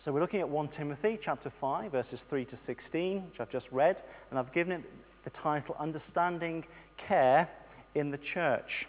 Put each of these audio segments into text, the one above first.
So we're looking at 1 Timothy chapter 5, verses 3 to 16, which I've just read, and I've given it the title, Understanding Care in the Church.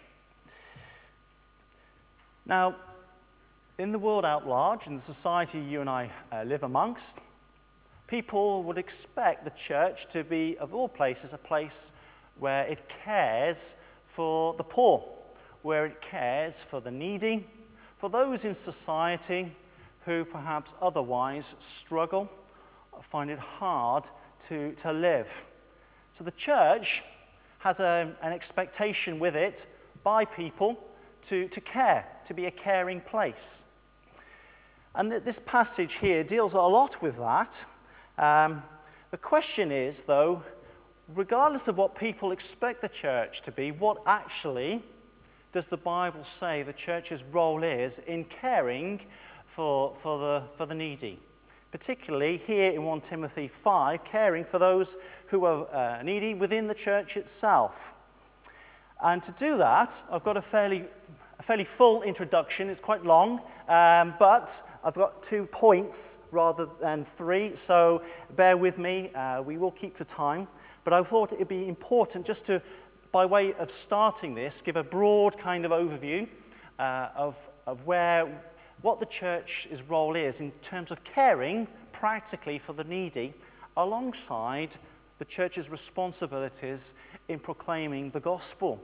Now, in the world out large, in the society you and I live amongst, people would expect the church to be, of all places, a place where it cares for the poor, where it cares for the needy, for those in society who perhaps otherwise struggle, find it hard to live. So the church has an expectation with it by people to care, to be a caring place. And this passage here deals a lot with that. The question is, though, regardless of what people expect the church to be, what actually does the Bible say the church's role is in caring for the needy? Particularly here in 1 Timothy 5, caring for those who are needy within the church itself. And to do that, I've got a fairly full introduction. It's quite long, but I've got 2 points rather than 3, so bear with me. We will keep to time. But I thought it would be important just to, by way of starting this, give a broad kind of overview of what the church's role is in terms of caring practically for the needy, alongside the church's responsibilities in proclaiming the gospel.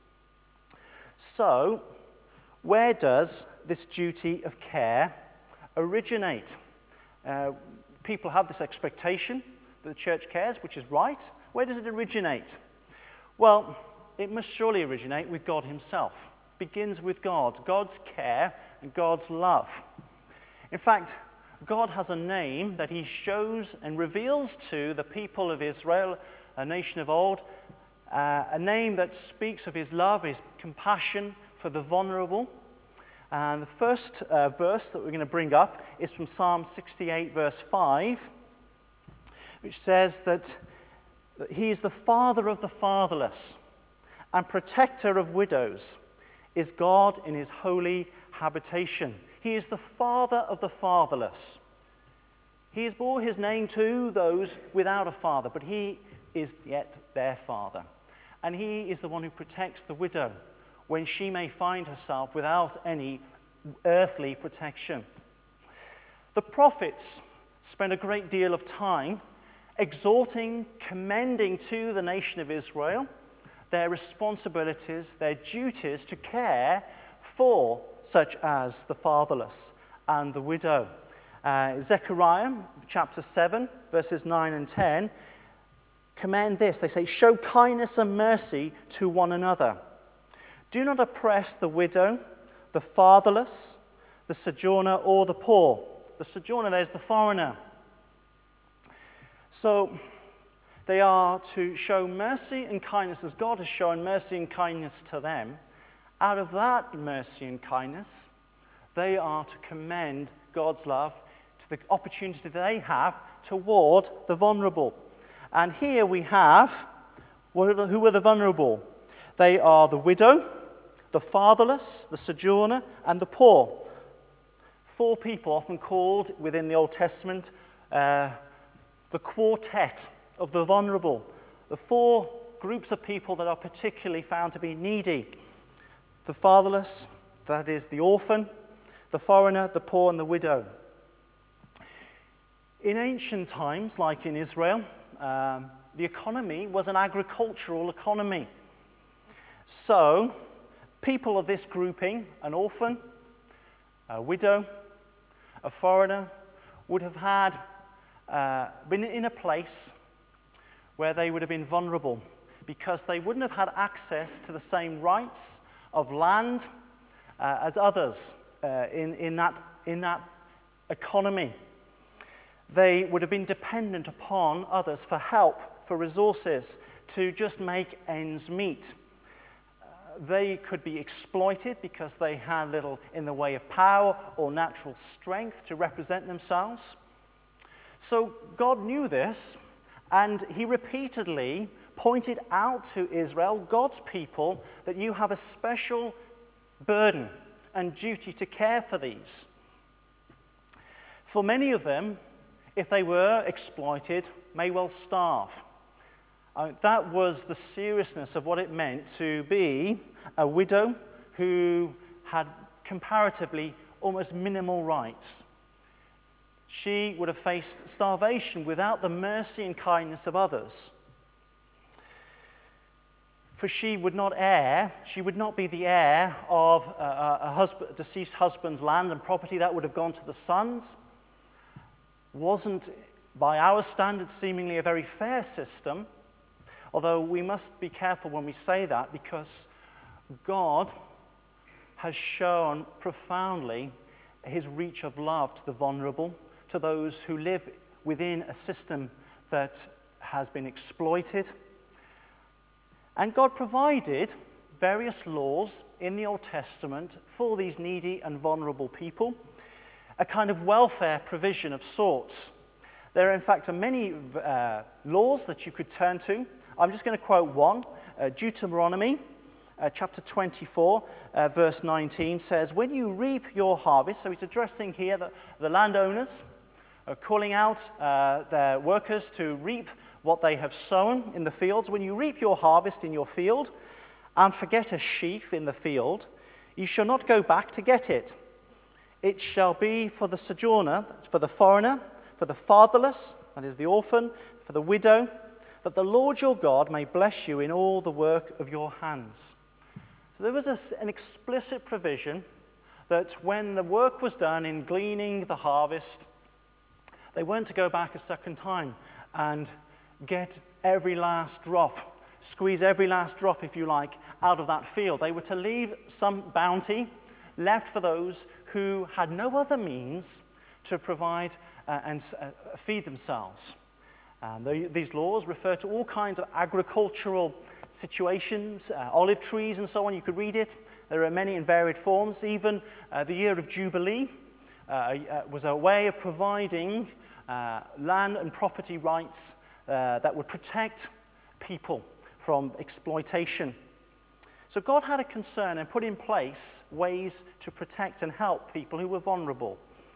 So, where does this duty of care originate? People have this expectation that the church cares, which is right. Where does it originate? Well, it must surely originate with God himself. It begins with God, God's care and God's love. In fact, God has a name that he shows and reveals to the people of Israel, a nation of old, a name that speaks of his love, his compassion for the vulnerable. And the first verse that we're going to bring up is from Psalm 68, verse 5, which says that he is the father of the fatherless and protector of widows, is God in his holy habitation. He is the father of the fatherless. He has bore his name to those without a father, but he is yet their father. And he is the one who protects the widow when she may find herself without any earthly protection. The prophets spent a great deal of time exhorting, commending to the nation of Israel their responsibilities, their duties to care for such as the fatherless and the widow. Zechariah chapter 7, verses 9 and 10 commend this. They say, "Show kindness and mercy to one another. Do not oppress the widow, the fatherless, the sojourner, or the poor." The sojourner, there's the foreigner. So they are to show mercy and kindness as God has shown mercy and kindness to them. Out of that mercy and kindness, they are to commend God's love to the opportunity they have toward the vulnerable. And here we have, who are the vulnerable? They are the widow, the fatherless, the sojourner, and the poor. 4 people often called within the Old Testament the quartet of the vulnerable. The 4 groups of people that are particularly found to be needy. The fatherless, that is the orphan, the foreigner, the poor, and the widow. In ancient times, like in Israel, the economy was an agricultural economy. So, people of this grouping, an orphan, a widow, a foreigner, would have had been in a place where they would have been vulnerable because they wouldn't have had access to the same rights of land as others in that economy. They would have been dependent upon others for help, for resources, to just make ends meet. They could be exploited because they had little in the way of power or natural strength to represent themselves. So God knew this, and he repeatedly pointed out to Israel, God's people, that you have a special burden and duty to care for these. For many of them, if they were exploited, may well starve. That was the seriousness of what it meant to be a widow who had comparatively almost minimal rights. She would have faced starvation without the mercy and kindness of others. For she would not be the heir of a deceased husband's land and property. That would have gone to the sons. Wasn't, by our standards, seemingly a very fair system, although we must be careful when we say that, because God has shown profoundly his reach of love to the vulnerable, to those who live within a system that has been exploited. And God provided various laws in the Old Testament for these needy and vulnerable people, a kind of welfare provision of sorts. There are, in fact, many laws that you could turn to. I'm just going to quote one. Deuteronomy chapter 24, verse 19 says, "When you reap your harvest," so he's addressing here the landowners, calling out their workers to reap what they have sown in the fields. "When you reap your harvest in your field and forget a sheaf in the field, you shall not go back to get it. It shall be for the sojourner," that's for the foreigner, "for the fatherless," that is the orphan, "for the widow, that the Lord your God may bless you in all the work of your hands." So there was an explicit provision that when the work was done in gleaning the harvest, they weren't to go back a second time and get every last drop, squeeze every last drop, if you like, out of that field. They were to leave some bounty left for those who had no other means to provide and feed themselves. These laws refer to all kinds of agricultural situations, olive trees and so on. You could read it. There are many in varied forms. Even the year of Jubilee was a way of providing land and property rights that would protect people from exploitation. So God had a concern and put in place ways to protect and help people who were vulnerable.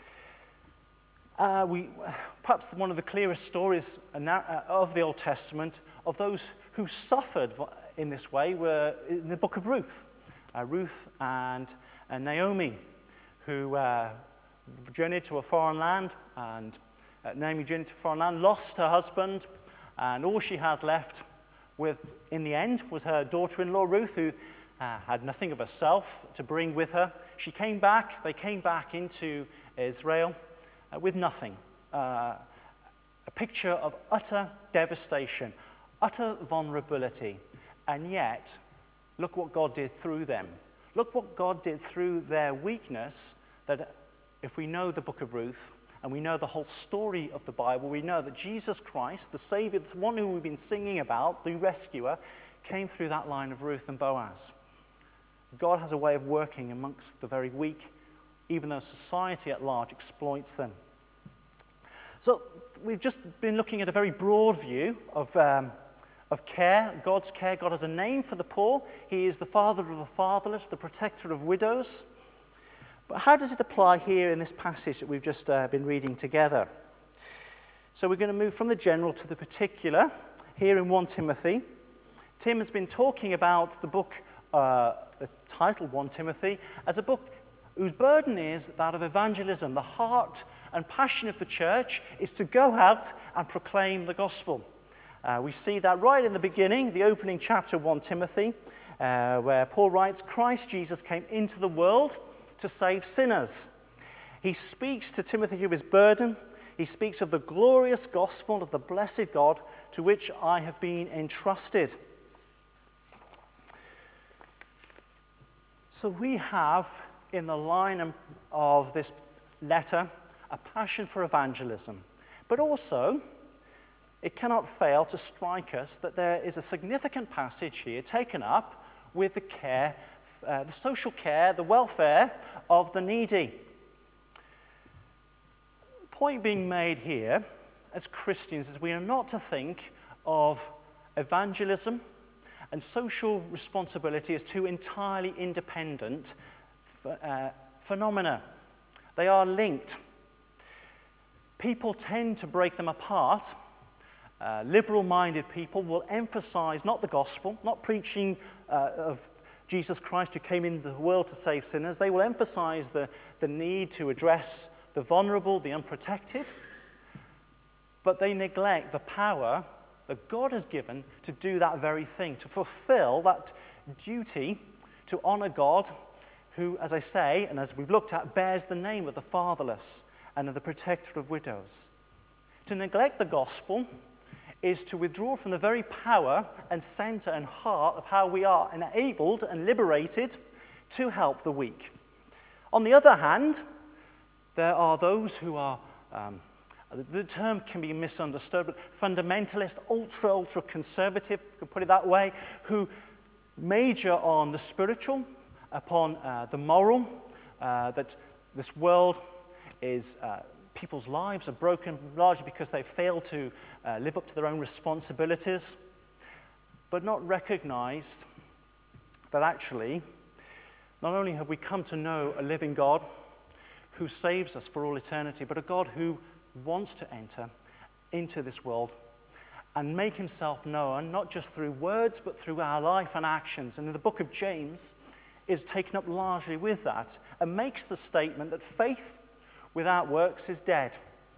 Perhaps one of the clearest stories of the Old Testament of those who suffered in this way were in the book of Ruth. Ruth and Naomi, who journeyed to a foreign land, and Naomi journeyed to a foreign land, lost her husband, and all she had left in the end was her daughter-in-law Ruth, who had nothing of herself to bring with her. They came back into Israel with nothing. A picture of utter devastation, utter vulnerability. And yet, look what God did through them. Look what God did through their weakness, that if we know the book of Ruth, and we know the whole story of the Bible, we know that Jesus Christ, the Savior, the one who we've been singing about, the rescuer, came through that line of Ruth and Boaz. God has a way of working amongst the very weak, even though society at large exploits them. So we've just been looking at a very broad view of care, God's care. God has a name for the poor. He is the father of the fatherless, the protector of widows. But how does it apply here in this passage that we've just been reading together? So we're going to move from the general to the particular here in 1 Timothy. Tim has been talking about the book, the title 1 Timothy, as a book whose burden is that of evangelism. The heart and passion of the church is to go out and proclaim the gospel. We see that right in the beginning, the opening chapter 1 Timothy, where Paul writes, "Christ Jesus came into the world to save sinners." He speaks to Timothy of his burden. He speaks of the glorious gospel of the blessed God to which I have been entrusted. So we have in the line of this letter a passion for evangelism, but also it cannot fail to strike us that there is a significant passage here taken up with the care, the social care, the welfare of the needy. The point being made here as Christians is we are not to think of evangelism and social responsibility as two entirely independent phenomena. They are linked. people tend to break them apart. Liberal-minded people will emphasize not the gospel, not preaching of Jesus Christ who came into the world to save sinners. They will emphasize the need to address the vulnerable, the unprotected, but they neglect the power that God has given to do that very thing, to fulfill that duty to honor God who, as I say, and as we've looked at, bears the name of the fatherless and of the protector of widows. To neglect the gospel is to withdraw from the very power and center and heart of how we are enabled and liberated to help the weak. On the other hand, there are those who are, the term can be misunderstood, but fundamentalist, ultra conservative, you could put it that way, who major on the spiritual, upon the moral, that this world is, people's lives are broken largely because they fail to live up to their own responsibilities, but not recognized that actually, not only have we come to know a living God who saves us for all eternity, but a God who wants to enter into this world and make himself known, not just through words, but through our life and actions. And in the book of James is taken up largely with that and makes the statement that faith without works is dead.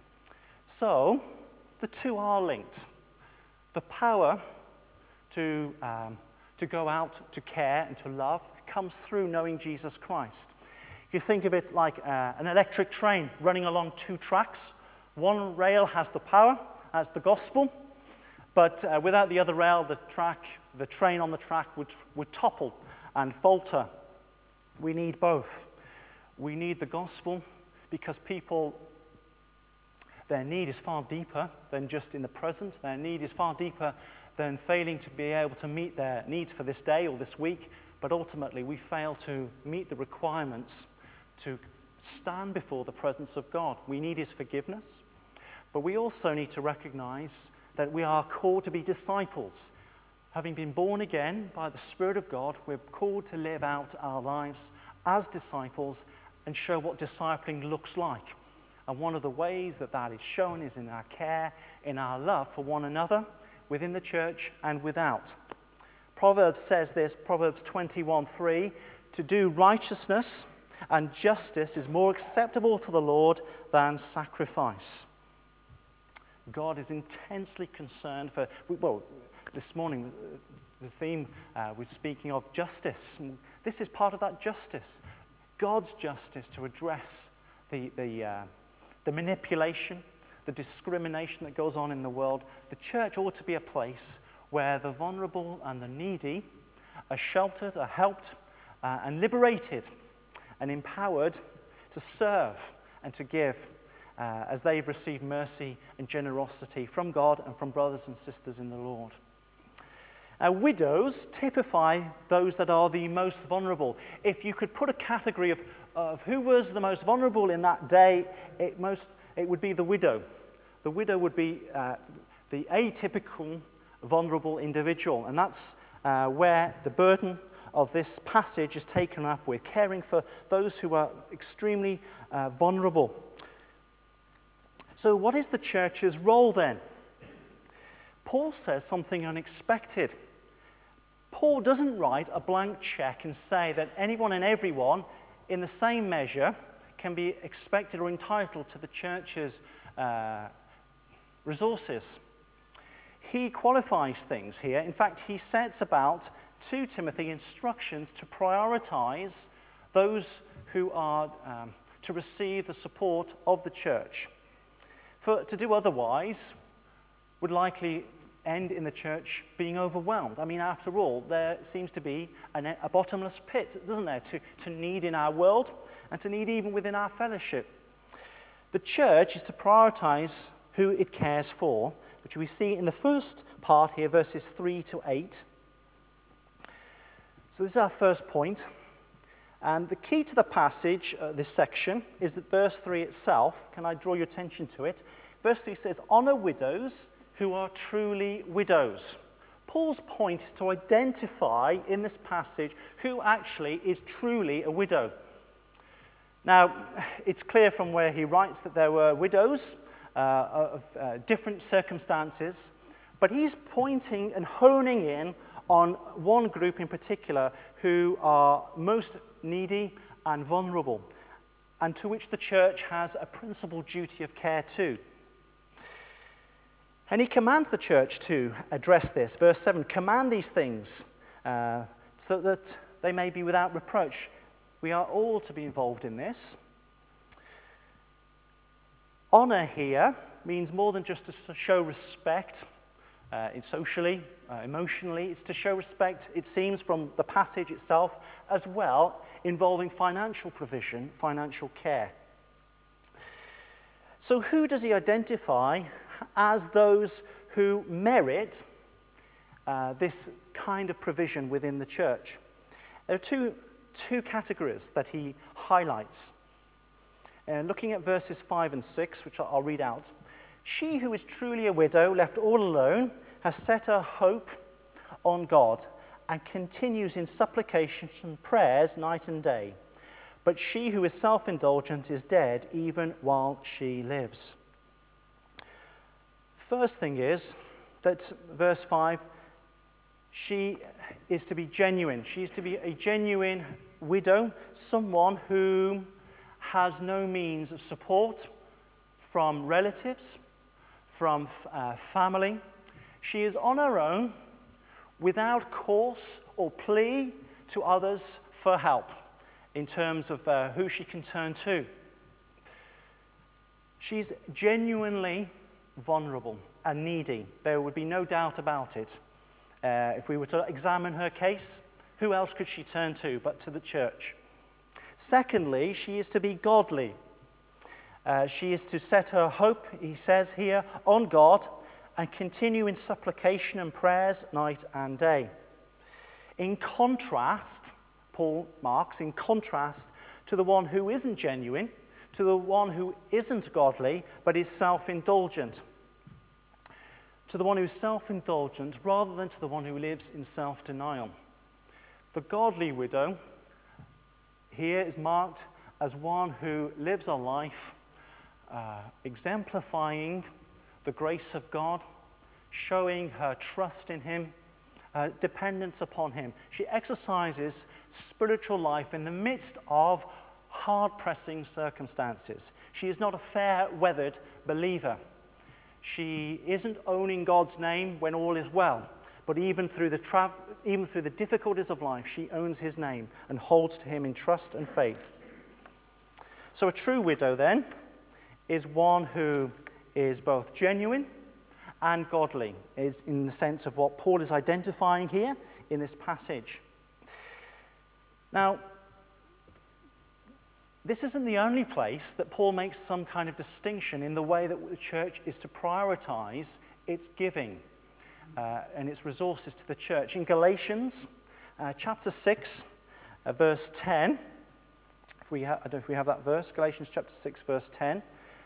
So, the two are linked. The power to go out, to care and to love comes through knowing Jesus Christ. You think of it like an electric train running along two tracks. One rail has the power, has the gospel, but without the other rail, the train on the track would topple and falter. We need both. We need the gospel because people, their need is far deeper than just in the present. Their need is far deeper than failing to be able to meet their needs for this day or this week. But ultimately, we fail to meet the requirements to stand before the presence of God. We need his forgiveness, but we also need to recognize that we are called to be disciples. Having been born again by the Spirit of God, we're called to live out our lives as disciples and show what discipling looks like. And one of the ways that that is shown is in our care, in our love for one another, within the church and without. Proverbs says this, Proverbs 21:3, to do righteousness and justice is more acceptable to the Lord than sacrifice. God is intensely concerned for, well, this morning the theme was speaking of justice. This is part of that justice. God's justice to address the manipulation, the discrimination that goes on in the world. The church ought to be a place where the vulnerable and the needy are sheltered, are helped, and liberated and empowered to serve and to give as they've received mercy and generosity from God and from brothers and sisters in the Lord. Widows typify those that are the most vulnerable. If you could put a category of who was the most vulnerable in that day, it would be the widow. The widow would be the atypical vulnerable individual, and that's where the burden of this passage is taken up with, caring for those who are extremely vulnerable. So what is the church's role then? Paul says something unexpected. Paul doesn't write a blank check and say that anyone and everyone in the same measure can be expected or entitled to the church's resources. He qualifies things here. In fact, he sets about to Timothy instructions to prioritize those who are to receive the support of the church. To do otherwise would likely end in the church being overwhelmed. I mean, after all, there seems to be a bottomless pit, doesn't there, to need in our world and to need even within our fellowship. The church is to prioritize who it cares for, which we see in the first part here, verses 3 to 8. So this is our first point. And the key to the passage, this section, is that verse 3 itself. Can I draw your attention to it? Verse 3 says, honor widows who are truly widows. Paul's point is to identify in this passage who actually is truly a widow. Now, it's clear from where he writes that there were widows different circumstances, but he's pointing and honing in on one group in particular who are most needy and vulnerable, and to which the church has a principal duty of care too. And he commands the church to address this. Verse 7, command these things so that they may be without reproach. We are all to be involved in this. Honor here means more than just to show respect socially, emotionally. It's to show respect, it seems, from the passage itself, as well, involving financial provision, financial care. So who does he identify as those who merit this kind of provision within the church? There are two categories that he highlights. Looking at verses 5 and 6, which I'll read out. She who is truly a widow, left all alone, has set her hope on God and continues in supplications and prayers night and day. But she who is self-indulgent is dead even while she lives. First thing is that verse 5, she is to be genuine. She is to be a genuine widow, someone who has no means of support from relatives, from family. She is on her own, without course or plea to others for help in terms of who she can turn to. She's genuinely vulnerable and needy. There would be no doubt about it. If we were to examine her case, who else could she turn to but to the church? Secondly, she is to be godly. She is to set her hope, he says here, on God and continue in supplication and prayers night and day. In contrast, Paul marks, in contrast to the one who isn't genuine, to the one who isn't godly, but is self-indulgent. To the one who is self-indulgent rather than to the one who lives in self-denial. The godly widow here is marked as one who lives a life exemplifying the grace of God, showing her trust in him, dependence upon him. She exercises spiritual life in the midst of hard-pressing circumstances. She is not a fair-weathered believer. She isn't owning God's name when all is well, but even through the difficulties of life, she owns his name and holds to him in trust and faith. So a true widow, then, is one who is both genuine and godly, is in the sense of what Paul is identifying here in this passage. Now, this isn't the only place that Paul makes some kind of distinction in the way that the church is to prioritize its giving and its resources to the church. In Galatians chapter 6, verse 10, I don't know if we have that verse, Galatians chapter 6, verse 10.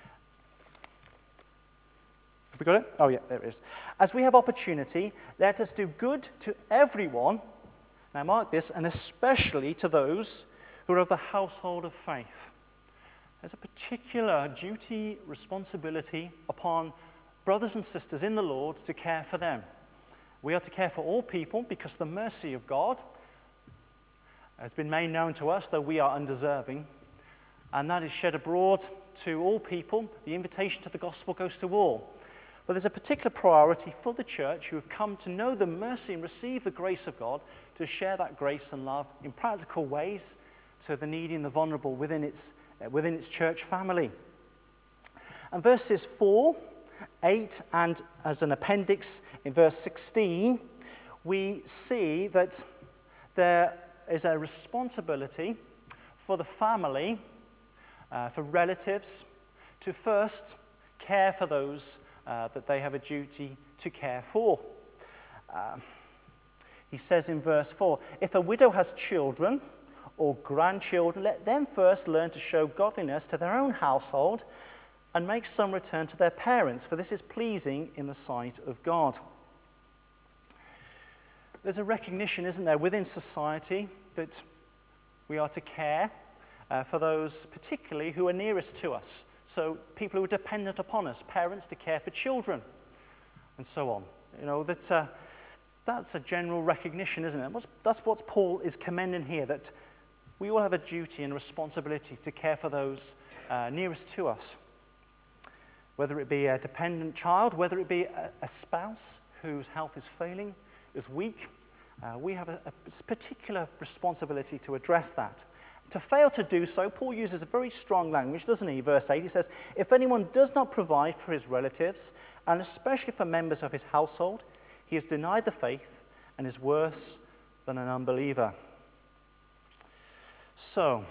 Have we got it? Oh, yeah, there it is. As we have opportunity, let us do good to everyone, now mark this, and especially to those who are of the household of faith. There's a particular duty, responsibility upon brothers and sisters in the Lord to care for them. We are to care for all people because the mercy of God has been made known to us, though we are undeserving, and that is shed abroad to all people. The invitation to the gospel goes to all. But there's a particular priority for the church who have come to know the mercy and receive the grace of God to share that grace and love in practical ways to the needy and the vulnerable within its church family. And verses 4, 8, and as an appendix in verse 16, we see that there is a responsibility for the family, for relatives, to first care for those that they have a duty to care for. He says in verse 4, if a widow has children or grandchildren, let them first learn to show godliness to their own household and make some return to their parents, for this is pleasing in the sight of God. There's a recognition, isn't there, within society that we are to care for those particularly who are nearest to us. So people who are dependent upon us, parents to care for children, and so on. You know, that's a general recognition, isn't it? That's what Paul is commending here, that we all have a duty and responsibility to care for those nearest to us. Whether it be a dependent child, whether it be a spouse whose health is failing, is weak, we have a particular responsibility to address that. To fail to do so, Paul uses a very strong language, doesn't he? Verse 8, he says, if anyone does not provide for his relatives, and especially for members of his household, he has denied the faith and is worse than an unbeliever. So,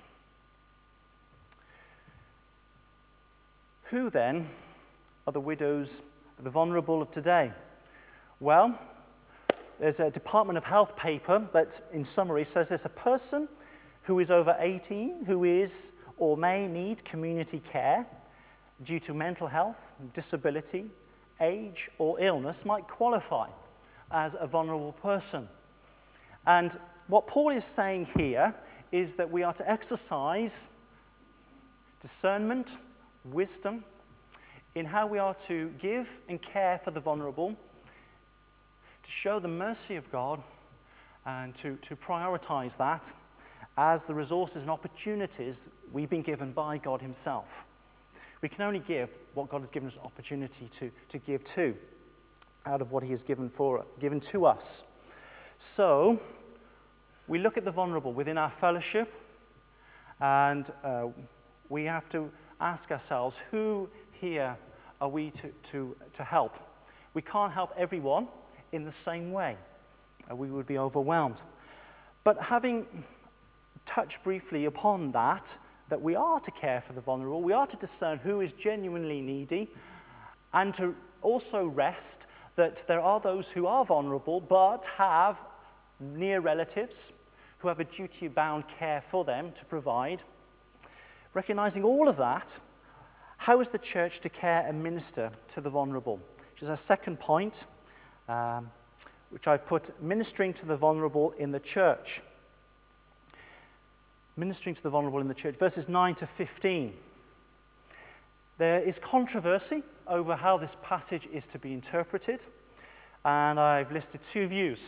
who then are the widows, the vulnerable of today? Well, there's a Department of Health paper that, in summary, says there's a person who is over 18, who is or may need community care due to mental health, disability, age, or illness might qualify as a vulnerable person. And what Paul is saying here is that we are to exercise discernment, wisdom, in how we are to give and care for the vulnerable, to show the mercy of God, and to prioritize that as the resources and opportunities we've been given by God himself. We can only give what God has given us opportunity to give to, out of what he has given to us. So, we look at the vulnerable within our fellowship, and we have to ask ourselves, who here are we to help? We can't help everyone in the same way. We would be overwhelmed. But having touched briefly upon that we are to care for the vulnerable, we are to discern who is genuinely needy, and to also rest that there are those who are vulnerable but have near relatives who have a duty-bound care for them to provide. Recognizing all of that, how is the church to care and minister to the vulnerable? Which is our second point, which I've put, ministering to the vulnerable in the church. Ministering to the vulnerable in the church, verses 9 to 15. There is controversy over how this passage is to be interpreted, and I've listed two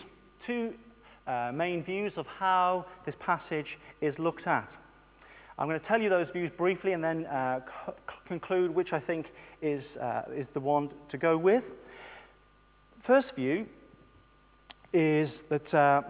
main views of how this passage is looked at. I'm going to tell you those views briefly and then conclude which I think is the one to go with. First view is that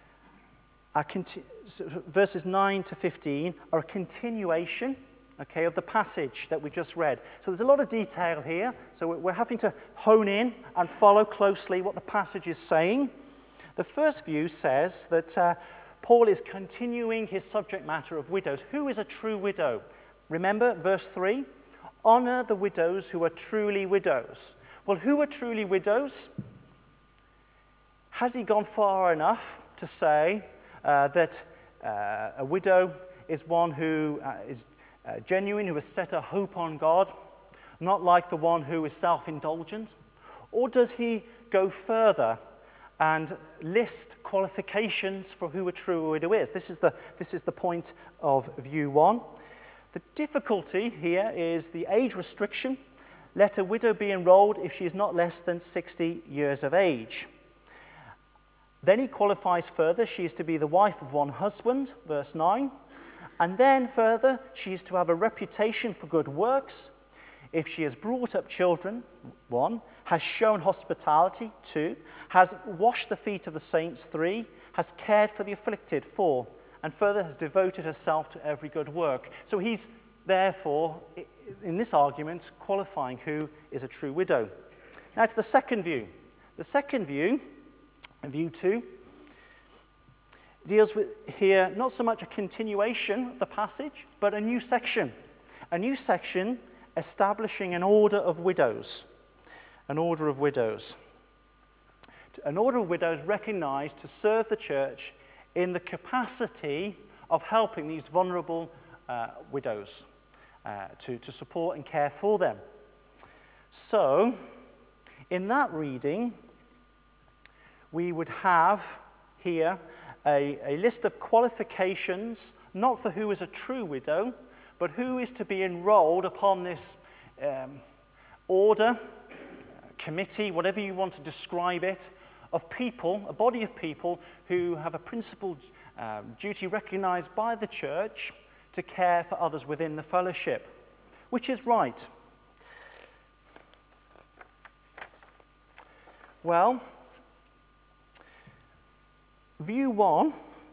verses 9 to 15 are a continuation, of the passage that we just read. So there's a lot of detail here, so we're having to hone in and follow closely what the passage is saying. The first view says that Paul is continuing his subject matter of widows. Who is a true widow? Remember verse 3? Honor the widows who are truly widows. Well, who are truly widows? Has he gone far enough to say that a widow is one who is genuine, who has set her hope on God, not like the one who is self-indulgent? Or does he go further and list qualifications for who a true widow is? This is the point of view 1. The difficulty here is the age restriction. Let a widow be enrolled if she is not less than 60 years of age. Then he qualifies further, she is to be the wife of one husband, verse 9. And then further, she is to have a reputation for good works. If she has brought up children, 1, has shown hospitality, 2, has washed the feet of the saints, 3, has cared for the afflicted, 4, and further has devoted herself to every good work. So he's therefore, in this argument, qualifying who is a true widow. Now to the second view. The second view, view 2, deals with here not so much a continuation of the passage, but a new section. A new section establishing an order of widows. An order of widows. An order of widows recognized to serve the church in the capacity of helping these vulnerable widows, to support and care for them. So, in that reading, we would have here a list of qualifications, not for who is a true widow, but who is to be enrolled upon this order, committee, whatever you want to describe it, of people, a body of people who have a principal duty recognized by the church to care for others within the fellowship, which is right. Well, view one,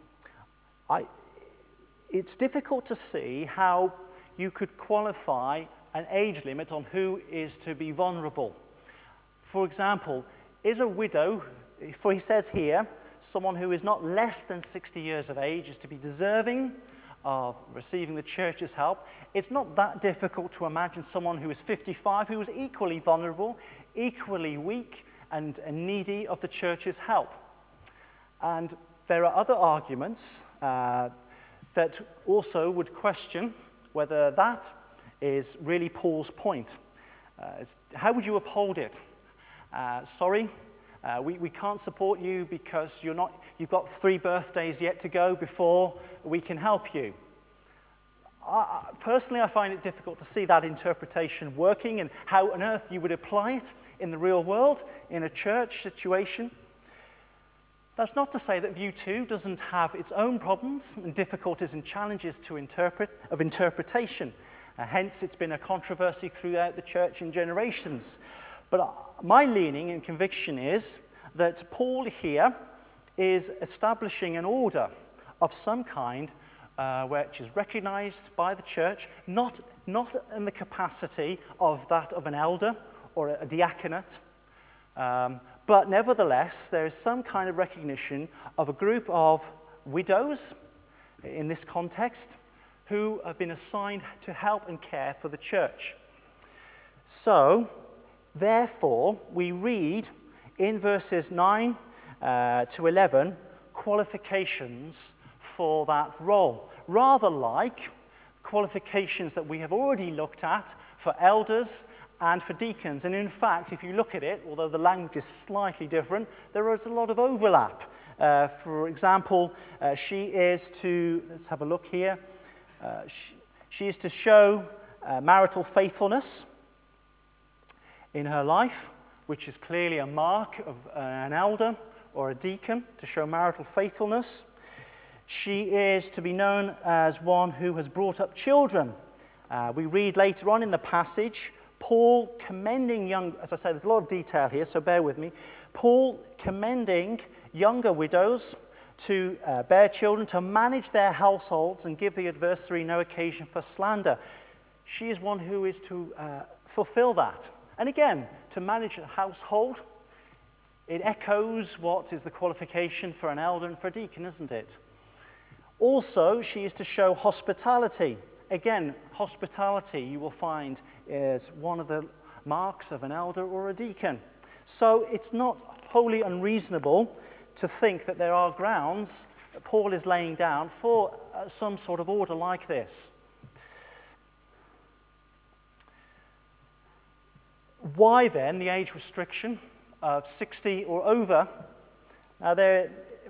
it's difficult to see how you could qualify an age limit on who is to be vulnerable. For example, is a widow, for he says here, someone who is not less than 60 years of age is to be deserving of receiving the church's help. It's not that difficult to imagine someone who is 55 who is equally vulnerable, equally weak and needy of the church's help. And there are other arguments that also would question whether that is really Paul's point. How would you uphold it? Sorry, we can't support you because you've got 3 birthdays yet to go before we can help you. Personally, I find it difficult to see that interpretation working and how on earth you would apply it in the real world, in a church situation. That's not to say that view 2 doesn't have its own problems and difficulties and challenges of interpretation. Hence, it's been a controversy throughout the church in generations. But my leaning and conviction is that Paul here is establishing an order of some kind which is recognized by the church, not in the capacity of that of an elder or a diaconate, but nevertheless, there is some kind of recognition of a group of widows in this context who have been assigned to help and care for the church. So, therefore, we read in verses 9 to 11 qualifications for that role, rather like qualifications that we have already looked at for elders and for deacons. And in fact, if you look at it, although the language is slightly different, there is a lot of overlap. For example, she is to, let's have a look here, she is to show marital faithfulness in her life, which is clearly a mark of an elder or a deacon, to show marital faithfulness. She is to be known as one who has brought up children. We read later on in the passage, Paul commending as I say, there's a lot of detail here, so bear with me. Paul commending younger widows to bear children, to manage their households and give the adversary no occasion for slander. She is one who is to fulfill that. And again, to manage a household, it echoes what is the qualification for an elder and for a deacon, isn't it? Also, she is to show hospitality. Again, hospitality you will find is one of the marks of an elder or a deacon. So it's not wholly unreasonable to think that there are grounds that Paul is laying down for some sort of order like this. Why then the age restriction of 60 or over? Now there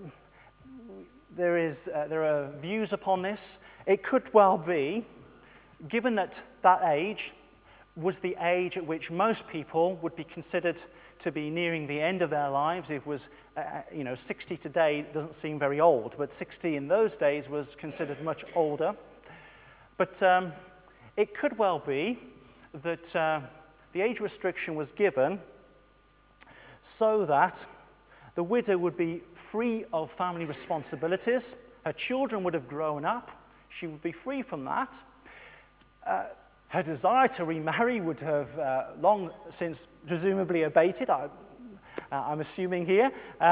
are views upon this. It could well be, given that age was the age at which most people would be considered to be nearing the end of their lives. It was, 60 today doesn't seem very old, but 60 in those days was considered much older. But it could well be that the age restriction was given so that the widow would be free of family responsibilities. Her children would have grown up. She would be free from that. Her desire to remarry would have long since presumably abated, I'm assuming here.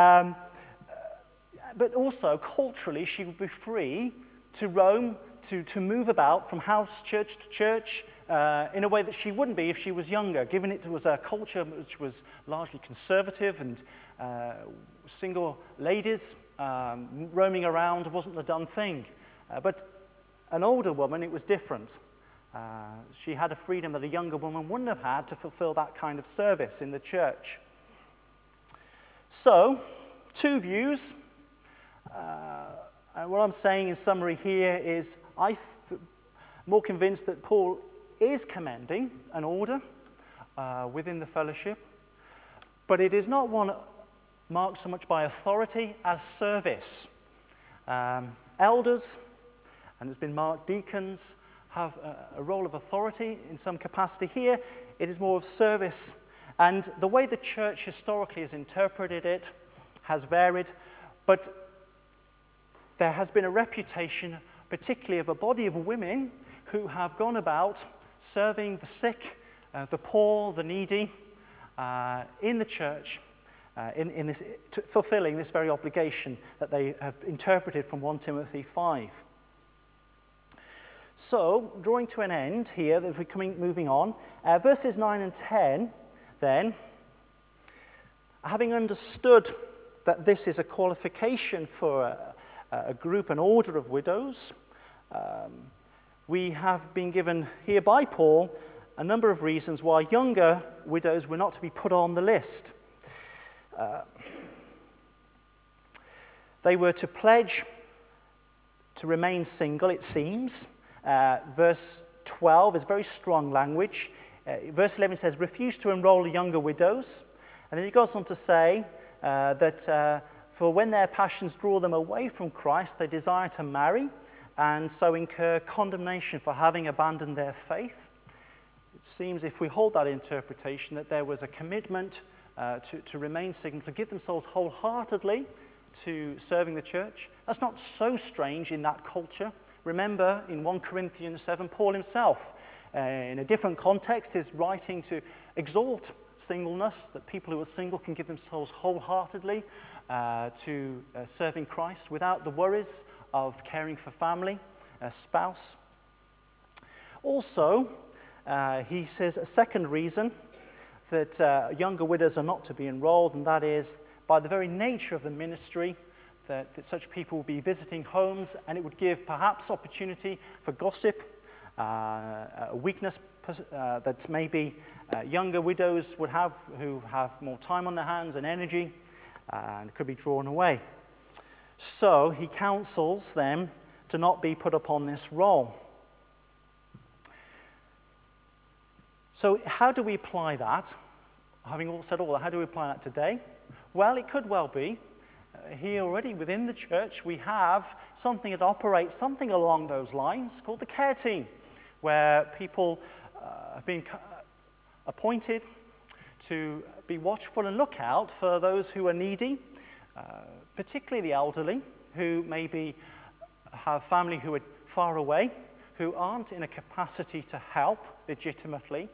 But also, culturally, she would be free to roam, to move about from house, church to church, in a way that she wouldn't be if she was younger, given it was a culture which was largely conservative and single ladies roaming around wasn't the done thing. But an older woman, it was different. She had a freedom that a younger woman wouldn't have had to fulfill that kind of service in the church. So, 2 views. And what I'm saying in summary here is more convinced that Paul is commending an order within the fellowship, but it is not one marked so much by authority as service. Elders, and it's been marked deacons, have a role of authority in some capacity. Here, it is more of service. And the way the church historically has interpreted it has varied, but there has been a reputation, particularly of a body of women who have gone about serving the sick, the poor, the needy in the church, in this, fulfilling this very obligation that they have interpreted from 1 Timothy 5. So, drawing to an end here, if we're moving on, verses 9 and 10, then, having understood that this is a qualification for a group, an order of widows, we have been given here by Paul a number of reasons why younger widows were not to be put on the list. They were to pledge to remain single, it seems. Verse 12 is very strong language. Verse 11 says, refuse to enroll younger widows. And then he goes on to say that for when their passions draw them away from Christ, they desire to marry and so incur condemnation for having abandoned their faith. It seems, if we hold that interpretation, that there was a commitment to remain single, to give themselves wholeheartedly to serving the church. That's not so strange in that culture. Remember, in 1 Corinthians 7, Paul himself, in a different context, is writing to exhort singleness, that people who are single can give themselves wholeheartedly to serving Christ without the worries of caring for family, a spouse. Also, he says a second reason that younger widows are not to be enrolled, and that is by the very nature of the ministry, that such people will be visiting homes, and it would give perhaps opportunity for gossip, a weakness that maybe younger widows would have, who have more time on their hands and energy, and could be drawn away. So he counsels them to not be put upon this role. So how do we apply that? Having said all that, how do we apply that today? Well, it could well be here already within the church we have something that operates something along those lines called the care team, where people have been appointed to be watchful and look out for those who are needy, particularly the elderly, who maybe have family who are far away, who aren't in a capacity to help legitimately,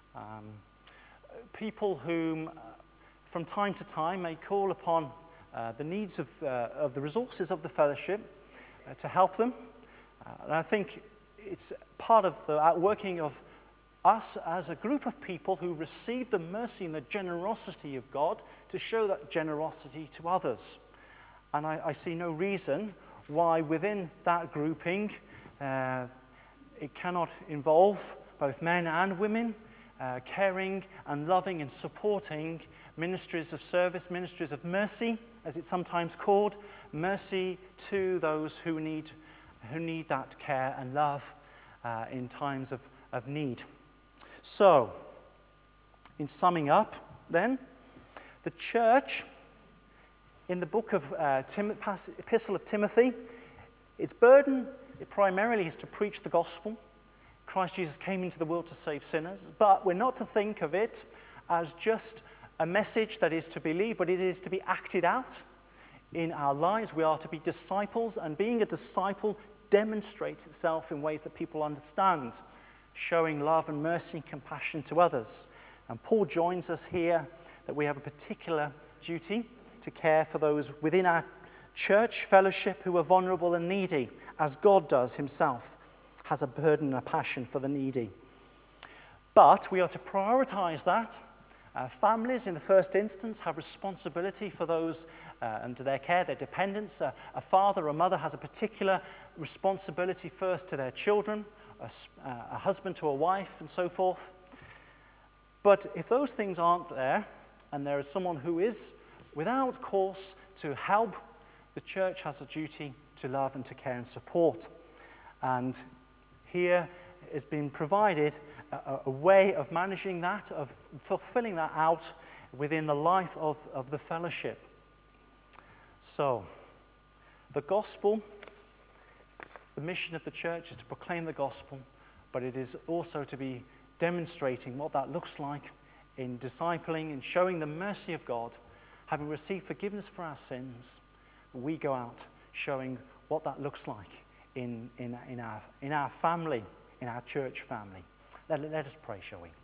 people whom from time to time may call upon the needs of the resources of the fellowship to help them. And I think it's part of the outworking of us as a group of people who receive the mercy and the generosity of God to show that generosity to others. And I see no reason why within that grouping it cannot involve both men and women caring and loving and supporting ministries of service, ministries of mercy, as it's sometimes called, mercy to those who need that care and love in times of need. So, in summing up, then, the church, in the book of Epistle of Timothy, its burden primarily is to preach the gospel. Christ Jesus came into the world to save sinners, but we're not to think of it as just a message that is to believe, but it is to be acted out in our lives. We are to be disciples, and being a disciple demonstrates itself in ways that people understand, showing love and mercy and compassion to others. And Paul joins us here that we have a particular duty to care for those within our church fellowship who are vulnerable and needy, as God does himself, has a burden and a passion for the needy. But we are to prioritize that. Families, in the first instance, have responsibility for those under their care, their dependents. A father or a mother has a particular responsibility first to their children, a husband to a wife, and so forth. But if those things aren't there, and there is someone who is without course to help, the church has a duty to love and to care and support. And Here has been provided a way of managing that, of fulfilling that out within the life of the fellowship. So, the gospel, the mission of the church is to proclaim the gospel, but it is also to be demonstrating what that looks like in discipling and showing the mercy of God. Having received forgiveness for our sins, we go out showing what that looks like in our family, in our church family. Let us pray, shall we?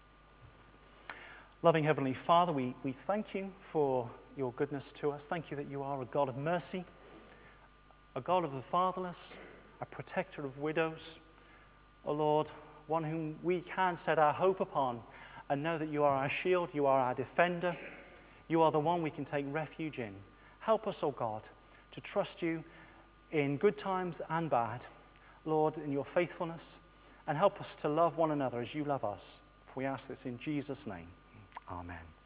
Loving Heavenly Father, we thank you for your goodness to us. Thank you that you are a God of mercy, a God of the fatherless, a protector of widows. O Lord, one whom we can set our hope upon and know that you are our shield, you are our defender, you are the one we can take refuge in. Help us, O God, to trust you in good times and bad, Lord, in your faithfulness, and help us to love one another as you love us. For we ask this in Jesus' name. Amen.